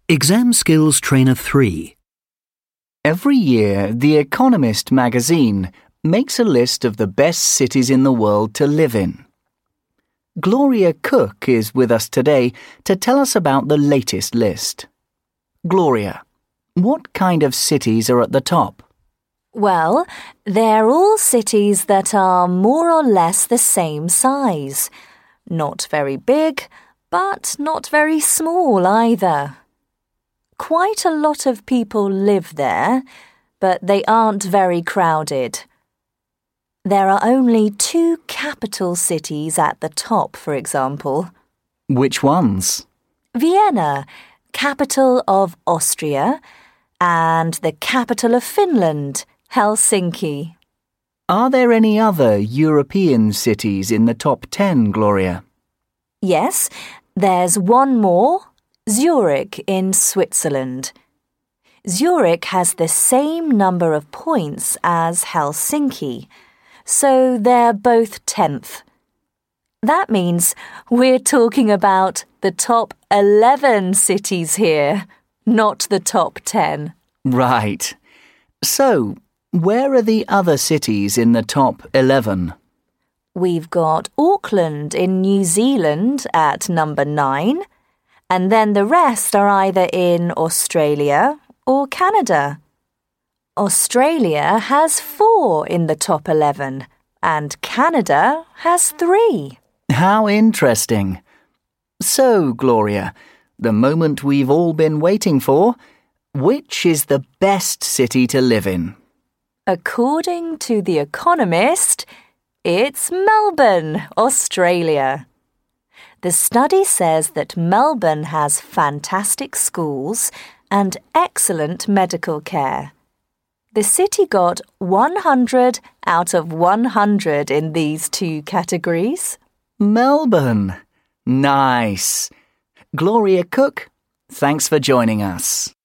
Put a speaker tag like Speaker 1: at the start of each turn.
Speaker 1: Exam Skills Trainer 3.
Speaker 2: Every year, The Economist magazine makes a list of the best cities in the world to live in. Gloria Cook is with us today to tell us about the latest list. Gloria, what kind of cities are at the top?
Speaker 3: Well, they're all cities that are more or less the same size. Not very big, but not very small either. Quite a lot of people live there, but they aren't very crowded. There are only 2 capital cities at the top, for example.
Speaker 2: Which ones?
Speaker 3: Vienna, capital of Austria, and the capital of Finland, Helsinki.
Speaker 2: Are there any other European cities in the top 10, Gloria?
Speaker 3: Yes, there's one more. Zurich in Switzerland. Zurich has the same number of points as Helsinki, so they're both 10th. That means we're talking about the top 11 cities here, not the top 10.
Speaker 2: Right. So, where are the other cities in the top 11?
Speaker 3: We've got Auckland in New Zealand at number 9. And then the rest are either in Australia or Canada. Australia has 4 in the top 11, and Canada has 3.
Speaker 2: How interesting. So, Gloria, the moment we've all been waiting for, which is the best city to live in?
Speaker 3: According to The Economist, it's Melbourne, Australia. The study says that Melbourne has fantastic schools and excellent medical care. The city got 100 out of 100 in these 2 categories.
Speaker 2: Melbourne. Nice. Gloria Cook, thanks for joining us.